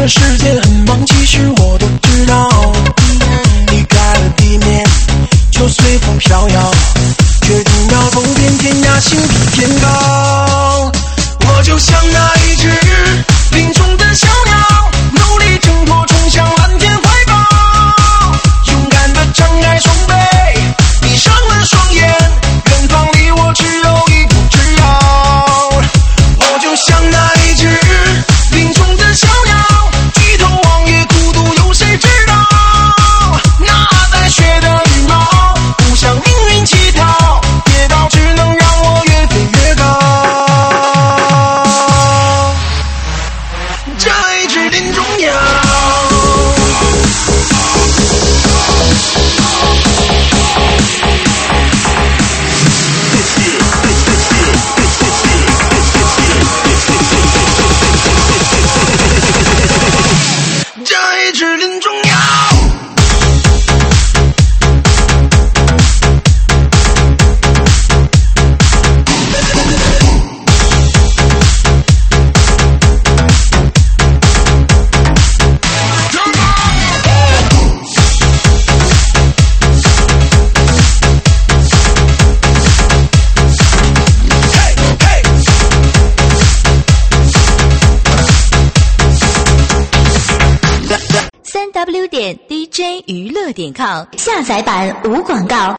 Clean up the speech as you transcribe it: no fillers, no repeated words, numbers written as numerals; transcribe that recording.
这世界很忙，其实我都知道。离开了地面，就随风飘摇，决定要走遍天涯，心比天高。我就像那一只林中的小鸟，努力挣脱，冲向蓝天怀抱，勇敢地张开双臂，闭上了双眼，远方离我只有一步之遥。我就像那一只林中的小鸟，低头望月，孤独有谁知道？那带血的羽毛，不向命运乞讨，跌倒只能让我越飞越高。这一只林中鸟。这一只林中鸟。 3w.dj娱乐.com下载版无广告。